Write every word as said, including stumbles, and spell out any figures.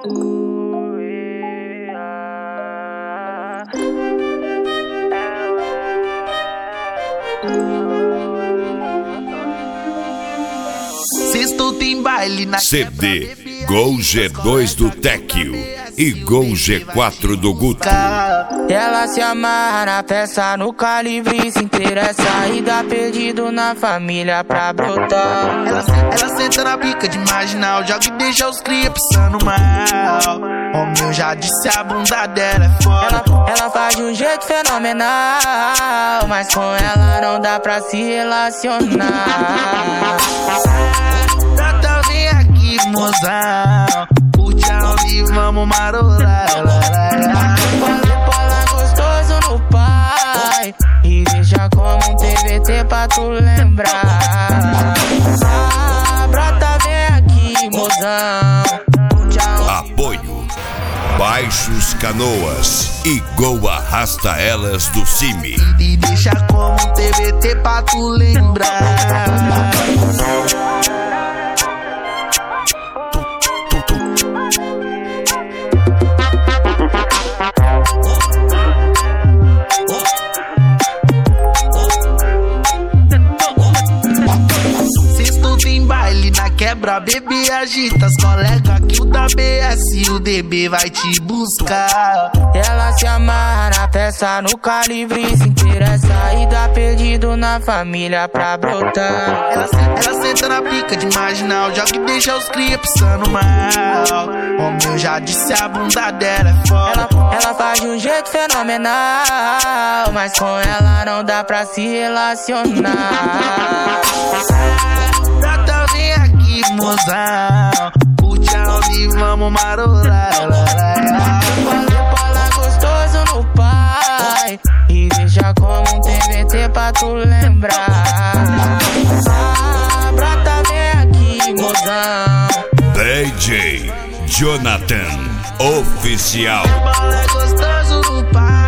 Sextou tem baile na C D Gol G dois do Tequio e Gol G quatro do Guto. Ela se amarra na peça, no calibre se interessa e dá perdido na família pra brotar. Ela, ela senta na pica de marginal, joga e deixa os cria passando mal. O meu já disse, a bunda dela é foda. Ela, ela faz de um jeito fenomenal, mas com ela não dá pra se relacionar. Tata, vem aqui, mozão, curte a onda e vamos marolar. Bola gostoso no pai e deixa como um T V T pra tu lembrar. Ah, brota, vem aqui, mozão. Apoio Baixos Canoas e Gol Arrasta Elas do Cime. E deixa como um T V T pra tu lembrar. Sextou tem baile na quebra, bebê agita as colegas que o da B S e o D B vai te buscar. Ela se amarra na peça, no calibre se interessa e dá perdido na família pra brotar. Ela, ela senta na pica de marginal, joga e deixa os cria passando mal. O meu já disse, a bunda dela é foda. Ela, ela faz de um jeito fenomenal, mas com ela não dá pra se relacionar. Tata, vem aqui, mozão, curte a onda e vamos marolar. Bola gostoso no pai e deixa como um T V T pra tu lembrar. Ah, brota, vem aqui, mozão. D J Jonathan Oficial. Bola gostoso no pai.